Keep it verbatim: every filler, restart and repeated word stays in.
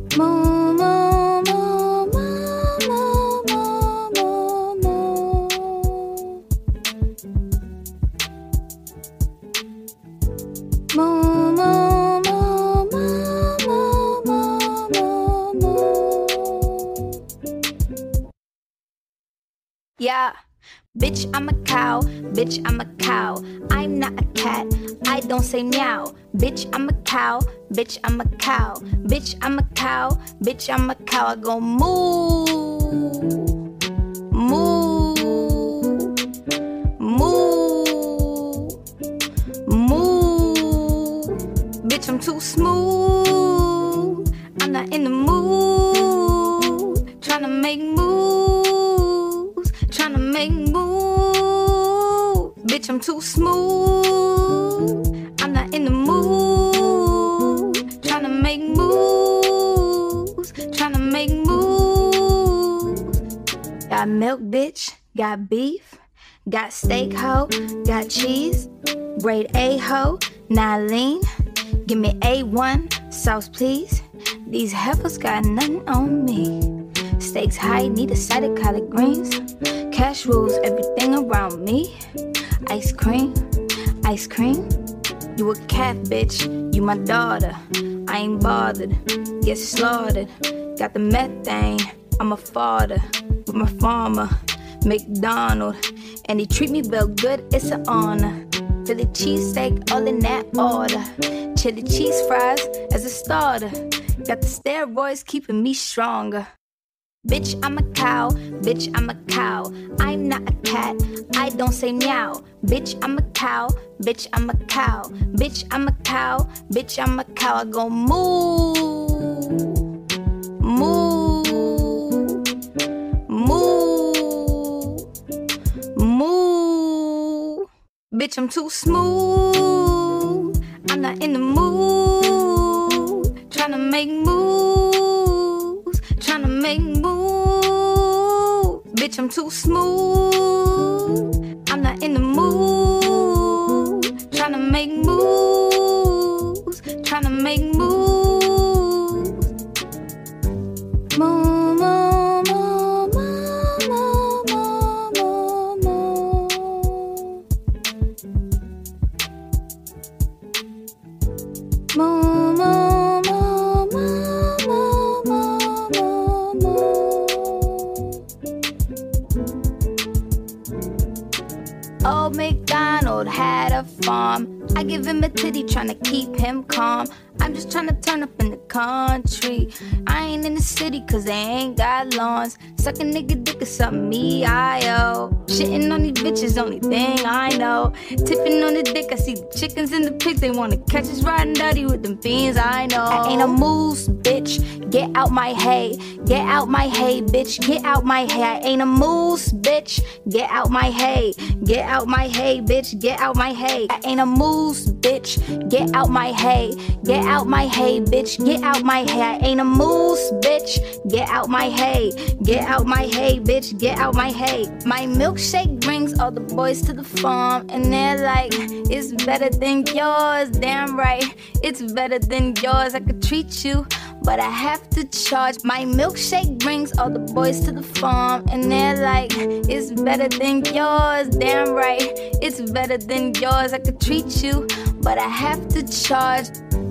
Moo, moo, moo, moo, moo, moo, moo. Moo, moo, moo, moo, moo, moo, moo. Yeah. Bitch, I'm a cow, bitch, I'm a cow. I'm not a cat, I don't say meow. Bitch, I'm a cow, bitch, I'm a cow. Bitch, I'm a cow, bitch, I'm a cow. I go moo, moo, moo, moo. Bitch, I'm too smooth. I'm not in the mood. Tryna make moves, tryna make moves. Bitch, I'm too smooth. I'm not in the mood. Tryna make moves, tryna make moves. Got milk, bitch, got beef, got steak, ho, got cheese, grade A, ho, not lean. Give me A one, sauce, please. These heifers got nothing on me. Stakes high, need a side of collard greens. Cash rules everything around me. Ice cream, ice cream. You a cat, bitch, you my daughter. I ain't bothered, get slaughtered. Got the methane, I'm a father. With my farmer, McDonald. And he treat me real good, it's an honor. Philly cheesesteak, all in that order. Chili cheese fries as a starter. Got the steroids keeping me stronger. Bitch, I'm a cow, bitch, I'm a cow. I'm not a cat, I don't say meow. Bitch, I'm a cow, bitch, I'm a cow. Bitch, I'm a cow, bitch, I'm a cow. I go moo, moo, moo, moo. Bitch, I'm too smooth. I'm not in the mood. Tryna make moves, tryna make moves. Bitch, I'm too smooth. I'm not in the mood. Tryna make moves, tryna make moves. Moo, moo, moo, moo, moo, moo, moo. Moo, moo, moo, moo, moo, moo, moo. Old MacDonald had a farm. I give him a titty tryna keep him calm. I'm just tryna turn up in the country. I ain't in the city cause they ain't got lawns. Suck a nigga dick or something me I owe. Shitting on these bitches, only thing I know. Tipping on the dick, I see the chickens and the pigs. They wanna catch us riding dirty with them beans, I know. I ain't a moose, bitch, get out my hay. Get out my hay, bitch, get out my hay. I ain't a moose, bitch, get out my hay. Get out my hay, bitch, get out my hay. I ain't a moose, bitch, get out my hay. Get out my hay, bitch, get out my hay. I ain't a moose, bitch, get out my hay. Get out my hay, bitch, get out my hay. My milkshake brings all the boys to the farm, and they're like, it's better than yours. Damn right, it's better than yours. I could treat you, but I have to charge. My milkshake brings all the boys to the farm, and they're like, it's better than yours. Damn right, it's better than yours. I could treat you, but I have to charge.